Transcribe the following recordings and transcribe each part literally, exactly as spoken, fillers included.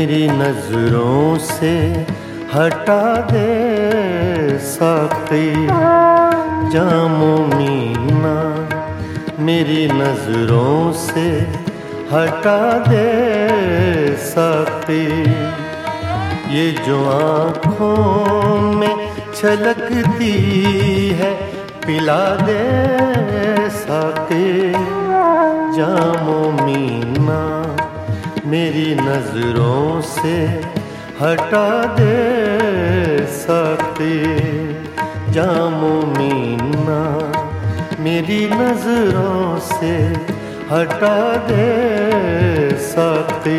मेरी नजरों से हटा दे साक़ी जामो मीना, मेरी नजरों से हटा दे साक़ी। ये जो आँखों में छलकती है पिला दे साक़ी जामो मीना, मेरी नजरों से हटा दे साक़ी जामो मीना, मेरी नजरों से हटा दे साक़ी।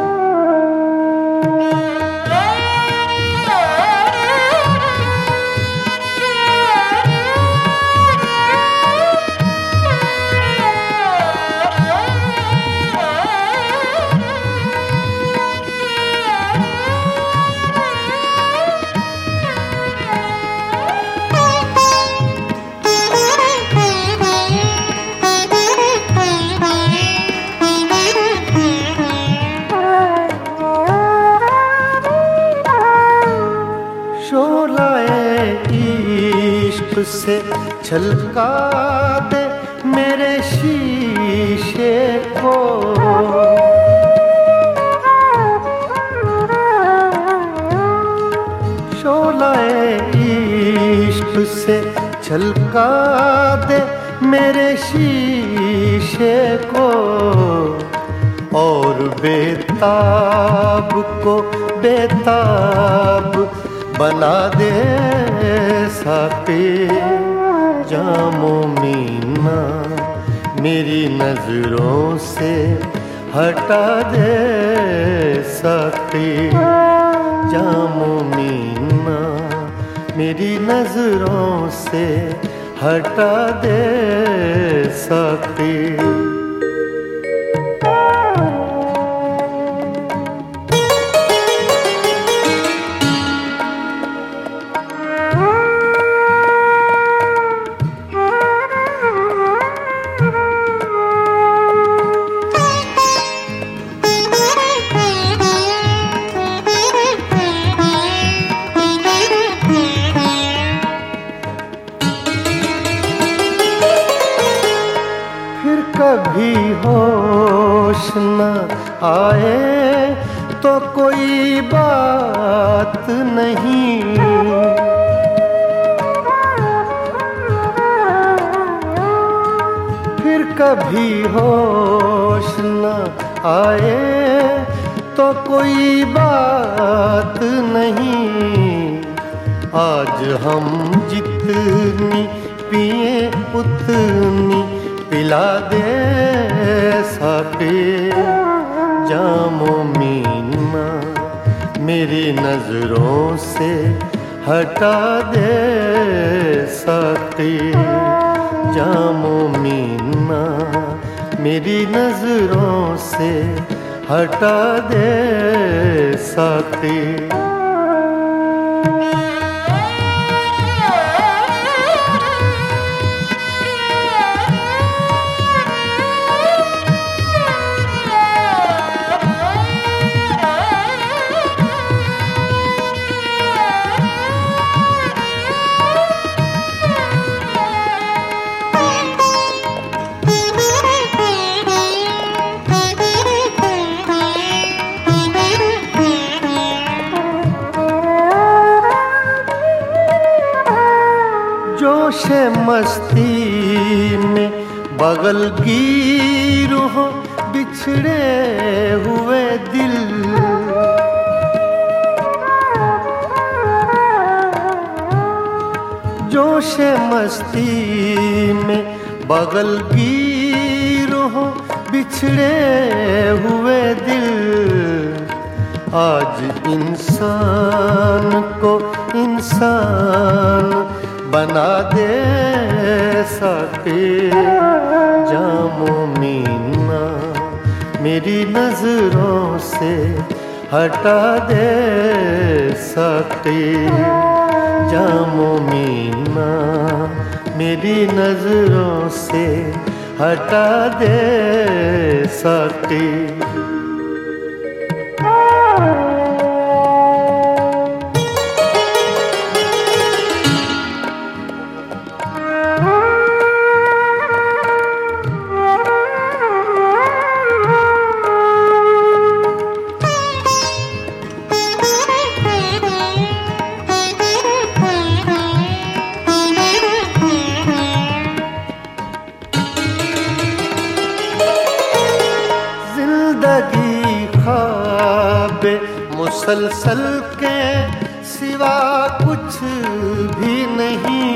इश्क से छलका दे मेरे शीशे को, शोलाए इश्क से छलका दे मेरे शीशे को, और बेताब को बेताब बना दे साक़ी जामो मीना, मेरी नजरों से हटा दे साक़ी जामो मीना, मेरी नजरों से हटा दे साक़ी। कभी होश न आए तो कोई बात नहीं, फिर कभी होश न आए तो कोई बात नहीं। आज हम जितनी पिए उतनी पिला दे साक़ी जामो मीना, मेरी नजरों से हटा दे साक़ी जामो मीना, मेरी नजरों से हटा दे साक़ी। जोशे मस्ती में बगल गिर हो बिछड़े हुए दिल, जोशे मस्ती में बगल गिर हो बिछड़े हुए दिल। आज इंसान को इंसान बना दे साक़ी जामो मीना, मेरी नजरों से हटा दे साक़ी जामो मीना, मेरी नजरों से हटा दे साक़ी। मुसलसल के सिवा कुछ भी नहीं।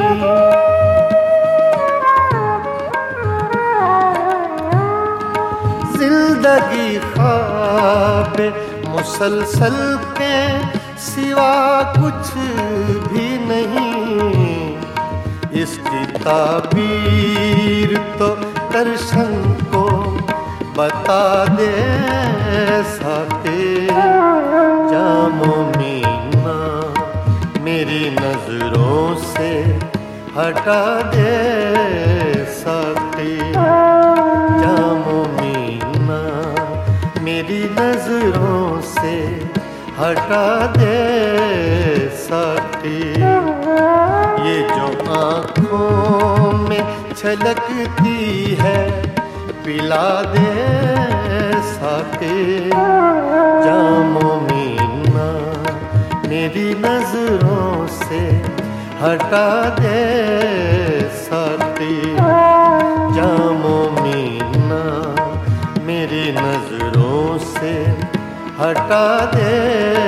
जिंदगी ख्वाब मुसलसल के सिवा कुछ भी नहीं। इसकी ताबीर तो दर्शन को बता दे साके। जामो मीना मेरी नजरों से हटा दे साके। जामो मीना मेरी नजरों से हटा दे साके। ये जो आँखों में छलकती है पिला दे साके। जामो मीना मेरी नजरों से हटा दे साके। जामो मीना मेरी नजरों से हटा दे